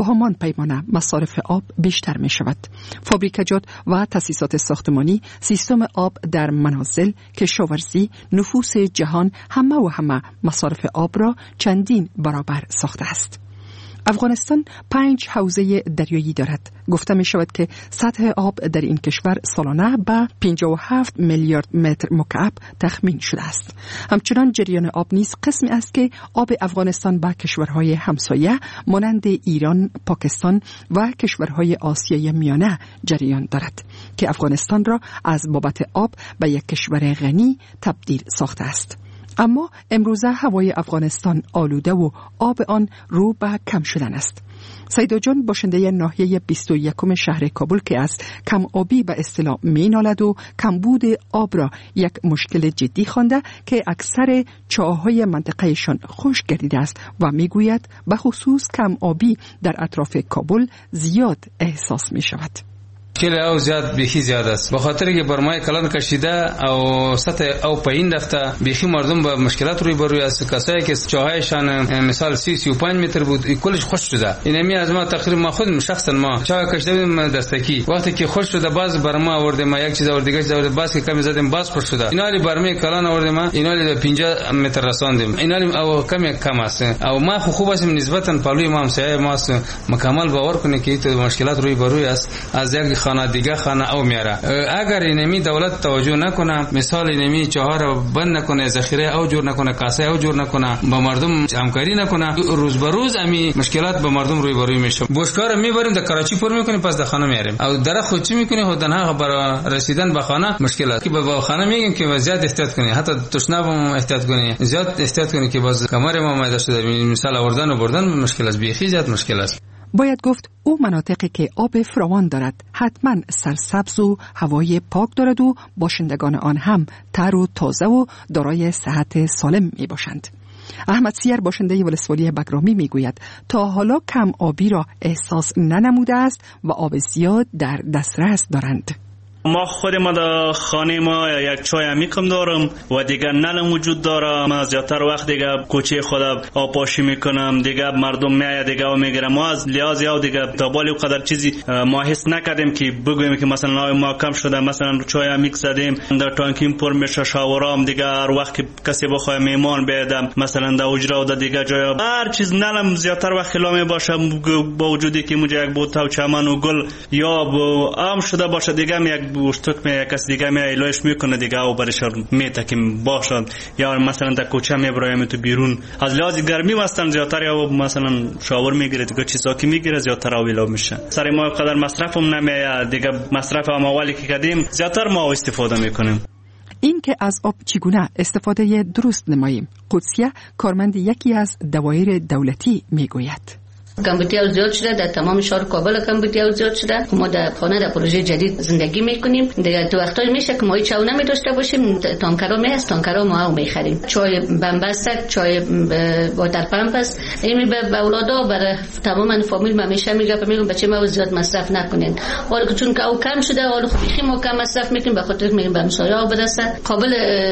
همان پیمانه مصارف آب بیشتر می شود. فابریکجات و تأسیسات ساختمانی، سیستم آب در منازل، کشاورزی، نفوس جهان همه مصارف آب را چندین برابر ساخته است. افغانستان 5 حوزه دریایی دارد. گفته می شود که سطح آب در این کشور سالانه به 57 میلیارد متر مکعب تخمین شده است. همچنان جریان آب نیز قسمی است که آب افغانستان به کشورهای همسایه مانند ایران، پاکستان و کشورهای آسیای میانه جریان دارد که افغانستان را از بابت آب به یک کشور غنی تبدیل ساخته است. اما امروزه هوای افغانستان آلوده و آب آن رو به کم شدن است. سیدا جان باشنده ناحیه 21 شهر کابل که از کم آبی به اصطلاح می نالد و کمبود آب را یک مشکل جدی خوانده که اکثر چاه‌های منطقهشان خشک گردیده است و می گوید به خصوص کم آبی در اطراف کابل زیاد احساس می شود. کله او زیاد بیخی زیاد است به خاطر که برمای کلان کشیده او سطح او پایین رفته بیخی مردم با مشکلات روبرو است. کسایی که چاهایشان مثال 30-35 متر بود کلش خوش شده. اینمی از ما تقریبا ما خود شخصا ما چاه کشیده بودیم دستکی وقتی که خوش شده باز برما آورده ما یک چیز آورده دیگه آورده باز که کمی زدیم باز خوش شده. اینالی برمای کلان آورده ما اینالی 50 متر رساندیم. اینالی او کم است او ما خوب است نسبتا پلوی ما هم سایه ما مکمل باور کنه که این مشکلات روبرو است از یک خانه دیگه خانه او میاره. اگر اینمی دولت توجه نکنه مثال اینمی چهار رو بند نکنه ذخیره او جور نکنه کاسه او جور نکنه با مردم همکاری نکنه روز به روز امی مشکلات به مردم روی میشه. بوشکار میبریم در کراچی پر میکنیم پس در خانه میاریم او در خود چی میکنه خودنها برای رسیدن به خانه مشکلات که به خانه میگیم که زیاد احتیاط کنی حتی تشنه هم احتیاط کنی زیاد احتیاط کنی که باز کمر ما مایده شده مثال آوردن و بردن مشکل است بیخی زیاد مشکل است. باید گفت او مناطقی که آب فراوان دارد حتما سرسبز و هوای پاک دارد و باشندگان آن هم تر و تازه و دارای صحت سالم می باشند. احمد سیر باشنده ولسوالی بگرامی می گوید تا حالا کم آبی را احساس ننموده است و آب زیاد در دسترس دارند. ما خود ما در خانه ما یک چای عمیقم دارم و دیگه نل وجود داره. ما زیادتر وقت دیگه کوچه خودم آب پاشی میکنم دیگه مردم میاد دیگه و میگیرم. ما از لحاظ او دیگه تا بالی قدر چیزی ما حس نکردیم که بگویم که مثلا ما کم شده مثلا چای عمیق زدیم در تانکیم پر میشه شاورام دیگه هر وقت که کسی بخواد میمان بیادم مثلا در حجره و در دیگه جای هر چیز نلم زیادتر وقت خلا باشه با وجودی که موجه یک بوته و چمن و گل یا عام شده باشه دیگه یک گوشتک می کس دیگه می ایلاش میکنه دیگه او برش میتکیم باشد یا مثلا در کوچه میبرایم تو بیرون از لحاظ گرمی وستن زیادتر یا مثلا شاور میگیره دیگه چیزا که میگیره زیادتر اویلا میشه. سر ما قدر مصرفم نمیاد دیگه مصرف هم اولی که کردیم زیادتر ما استفاده میکنیم. این که از آب چگونه استفاده درست نماییم قدسیه کارمند یکی از دوایر دولتی میگوید. کمبودی زیاد شده در تمام شهر کابل کمبودی زیاد شده. ما در خانه در پروژه جدید زندگی میکنیم دیگه تو وقتایی میشه که ما هیچ چاو نمی داشته باشیم تانکرها میست تانکرها ما هم میخریم چای بنبست چای واتر پمپ است این به اولادا برای تمام فامیل ما میشه میگم بچه ما زیاد مصرف نکنین حالا چون که او کم شده حالا خیلی ما کم مصرف میکنیم به خاطر میریم به همسایه‌ها برسه قابل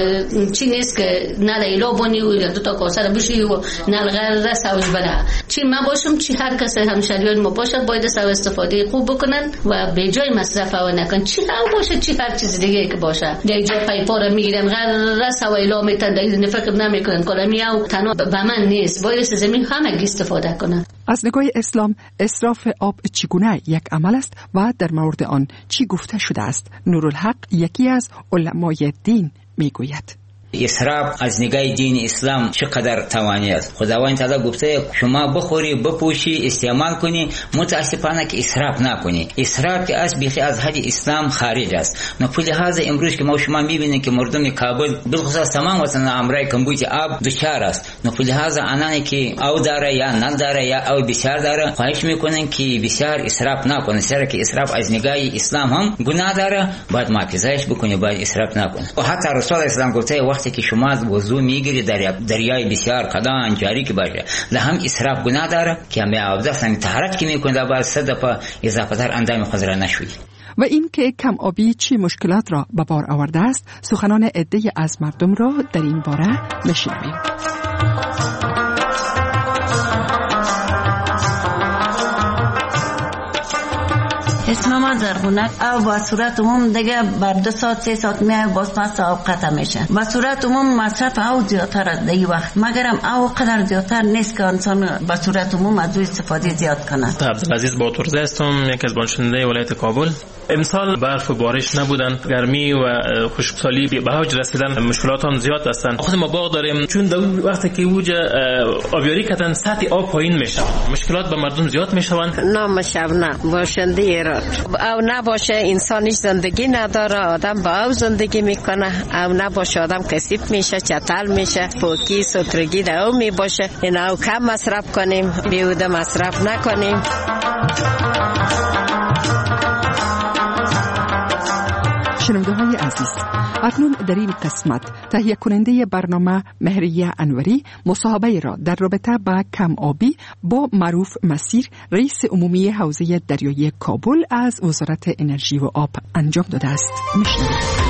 چی نیست که نل ایلا بونی و دو تا کاسه بشی و نل غیر سوز بنا چی ما باشم چی هر کس همشهریان ما باشه باید از استفاده خوب بکنن و به جای مصرف او نکن چی هم باشه چی هر چیز دیگه که باشه یک جای پایپا رو میگیرن غیر سوایلا میتن دیگه فکر نمیکنن کلامی او تنها به من نیست باید از زمین همه استفاده کنن. از نگاه اسلام اسراف آب چگونه یک عمل است و در مورد آن چی گفته شده است؟ نورالحق یکی از علمای دین میگوید اسراف از نگاه دین اسلام چقدر توانی است. خداوند تعالی گفته شما بخوری بپوشی استعمال کنی متاسفانه که اسراف نکنی. اسراف که از بیخی از حد اسلام خارج است. نه پول لحاظ امروز که ما شما میبینید که مردم کابل بالخصوص تمام وطن امرای کمبود آب دچار است. نه پول لحاظ آنانی که او داره یا نداره یا او بسیار داره خواهش میکنن که بسیار اسراف نکنه. چرا که اسراف از نگاه اسلام هم گناه داره باید محافظتش بکنی باید اسراف نکنه. و حتی رسول اسلام گفته وقتی که شما وضو میگیری دریای بسیار قدان جاری که باشه لهم اسراف گناه داره که همه آبدستن طهارت که میکنه باید 100 دفعه اضافه تر اندام خود را نشویی. و این که کم آبی چی مشکلات را به بار آورده است سخنان عده‌ای از مردم را در این باره بشنویم. اسمم زرغونه. او با صورت عموم دیگه بر 2 ساعت 3 ساعت میای باز مست آب قطع میشه. با صورت عموم مصرف او زیادتر از دی وقت، مگرم او قدر زیادتر نیست که انسان با صورت عموم از استفاده زیاد کنه. عبدالعزیز باتورزه هستم، یکی از بانشنده ولایت کابل. امسال برف و بارش نبودن، گرمی و خشکسالی به اوج رسیدن، مشکلات هم زیاد هستن. خود ما باغ داریم، چون در وقتی که اوج آبیاری کردن سطح آب پایین میشه، مشکلات به مردم زیاد میشوند. نام شبنم باشنده ایران. او نباشه انسانش زندگی نداره، آدم با او زندگی میکنه. او نباشه آدم کثیف میشه، چتل میشه، پوکی سترگی در او میباشه. این او کم مصرف کنیم، بیهوده مصرف نکنیم. شنونده‌های عزیز، اکنون در این قسمت تهیه کننده برنامه مهریه انوری مصاحبه را در رابطه با کم آبی با معروف مسیر رئیس عمومی حوزه دریایی کابل از وزارت انرژی و آب انجام داده است. میشنوید.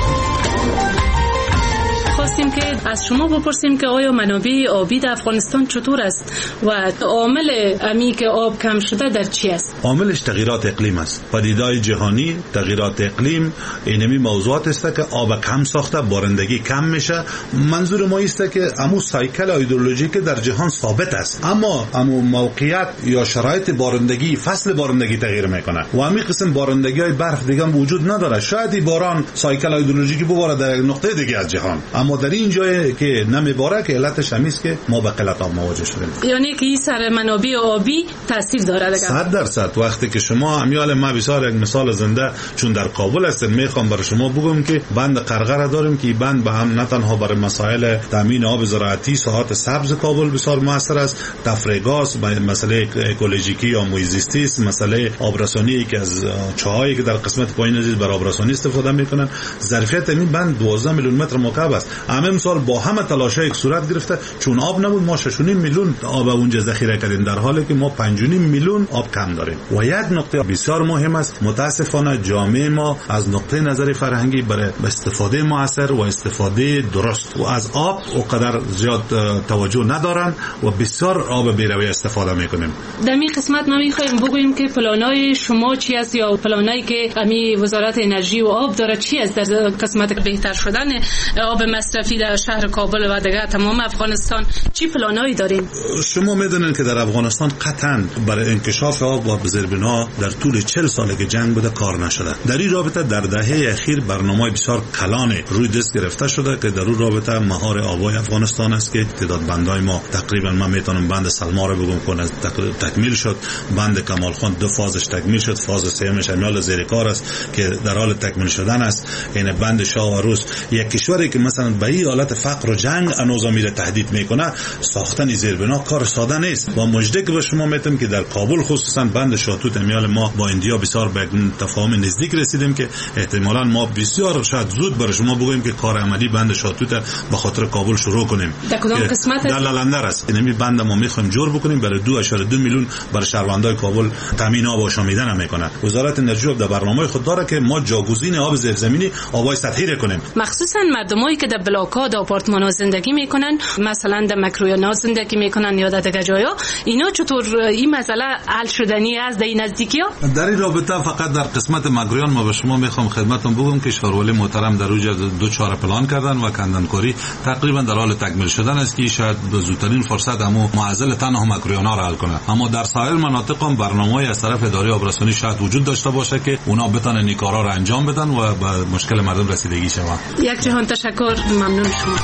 خواستیم که از شما بپرسیم که آیا منابع آبی در افغانستان چطور است و عامل امی که آب کم شده در چی است؟ عاملش تغییرات اقلیم است. پدیده‌های جهانی، تغییرات اقلیم، اینمی موضوعات است که آب کم ساخته، بارندگی کم میشه. منظور ما است که امو سایکل ایدئولوژیک در جهان ثابت است، اما امو موقعیت یا شرایط بارندگی، فصل بارندگی تغییر میکنه و همین قسم بارندگی‌های برف دیگه وجود نداره. شاید باران سایکل ایدئولوژیکی بباره در یک نقطه دیگه از جهان، اما در این جایی که نمیباره که علتش همیست که ما به قلت آب مواجه شدیم. یعنی که این سر منابع آبی تاثیر داره. 100% وقتی که شما امیال ما بسیار یک مثال زنده چون در کابل هستیم، میخوام برای شما بگم که بند قرقره داریم که بند به هم نه تنها برای مسائل تامین آب زراعتی ساحات سبز کابل بسیار موثر است، تفریح گاز، مسئله اکولوژیکی یا محیط زیستی است، مسئله آبرسانی که از چاهایی که در قسمت پایین عزیز برای آبرسانی استفاده میکنن. ظرفیت این بند 12 میلیون متر مکعب است. همه سال با همه تلاش‌های یک صورت گرفته، چون آب نبود ما 6.5 میلیون آب اونجا ذخیره کردیم، در حالی که ما 5.5 میلیون آب کم داریم. و یک نکته بسیار مهم است، متاسفانه جامعه ما از نقطه نظر فرهنگی برای استفاده مؤثر و استفاده درست و از آب اونقدر زیاد توجه ندارن و بسیار آب بی‌رویه استفاده میکنیم. در این قسمت ما می‌خوایم بگوییم که پلانای شما چی است یا پلانایی که امی وزارت انرژی و آب داره چی است در قسمت بهتر شدن آب مصرفی در شهر کابل و دیگر تمام افغانستان. چی پلانایی دارین؟ شما میدونید که در افغانستان قطعاً برای انکشاف آب و زیربنا در طول 40 سال که جنگ بوده کار نشده. در این رابطه در دهه اخیر برنامه‌های بسیار کلان روی دست گرفته شده که در اون رابطه مهار آبای افغانستان است که تعداد بندای ما تقریبا من میتونم بند سلما رو بگم کنه تکمیل شد، بند کمال خان 2 فازش تکمیل شد، فاز سومش امیال زیر کار است که در حال تکمیل شدن است. این بند شاه و روس، یک کشوری که مثلا به این حالت فقر و جنگ انوزا میره تهدید میکنه، ساختن زیربنا کار ساده نیست. و مژده که به شما میتونم که در کابل خصوصا بند شاتوت امیال ما با اندیا بسیار به تفاهم نزدیک رسیدیم که احتمالاً ما بسیار شاید زود برای شما بگویم که کار عملی بند شاتوت به خاطر کابل شروع کنیم. در کدام قسمت در لالندر است. اینمی بند ما میخوایم جور بکنیم برای 2.2 میلیون برای شهروندای کابل تامین آب و آشامیدن میکنه. وزارت انرژی در برنامه خود داره که ما جاگزین آب زیرزمینی آبای سطحی کنیم. مخصوصا مردمایی که در بلاک‌ها و آپارتمان‌ها زندگی میکنن، مثلا در مکرویانا زندگی میکنن یا در دیگر جایا، اینا چطور این مسئله حل شدنی است در این نزدیکی‌ها؟ در این رابطه فقط در قسمت مکرویان ما به شما میخوام خدمتتون بگم که شارولی محترم در اوج 2 پلان کردن و کندنکاری تقریبا در حال تکمیل شدن است که شاید به زودترین فرصت همو معضل تنها مکرویانا را حل کنه. اما در سایر مناطق هم برنامه‌ای از طرف اداره آبرسانی شاید وجود داشته باشه که اونا بتونن این کارا را انجام بدن و به مشکل مردم رسیدگی شود. یک جهان تشکر، ممنون شما.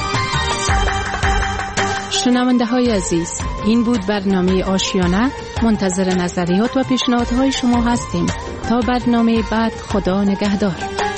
شنونده های عزیز، این بود برنامه آشیانه. منتظر نظریات و پیشنهادهای شما هستیم. تا برنامه بعد، خدا نگهدار.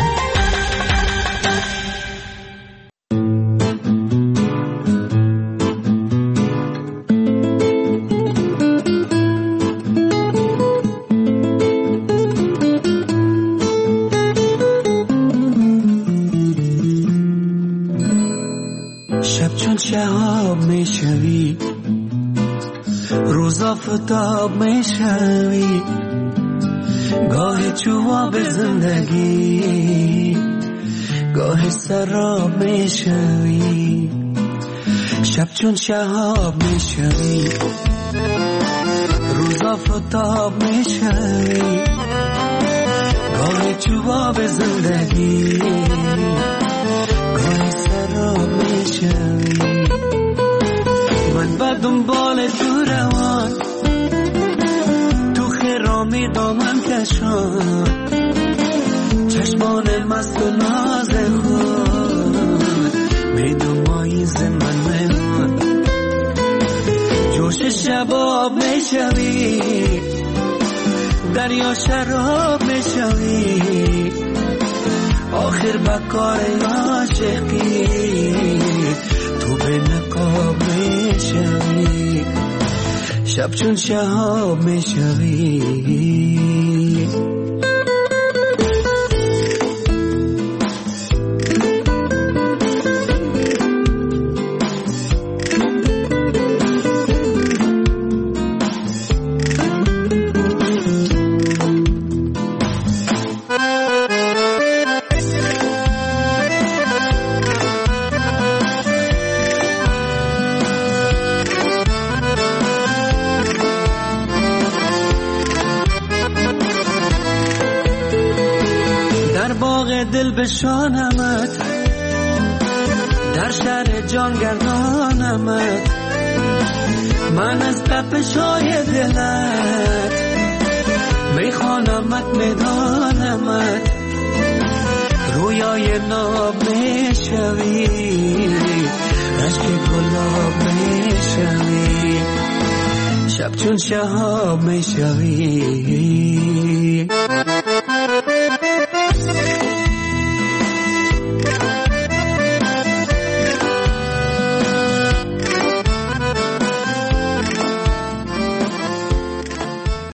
شهاب میشوی، روزا فتاب میشوی، گاه جواب زندگی، گاه سراب میشوی. شب چون شهاب میشوی، روزا فتاب میشوی، چو آب زندگی گاهی سراب میشوی من به دنبال تو روان تو خرامی دامن کشان چشمان مست و ناز خود میدومایی زمن میمون جوش شباب میشوی دریا شراب میشوی آخر بکار عاشقی تو به نقاب میشوی شب چون شهاب میشوی دل بشانمت در شهر جان گردانمت من از تپشای دلت میخوانمت میدانمت رویای ناب میشوی عشق گلاب میشوی شب چون شهاب میشوی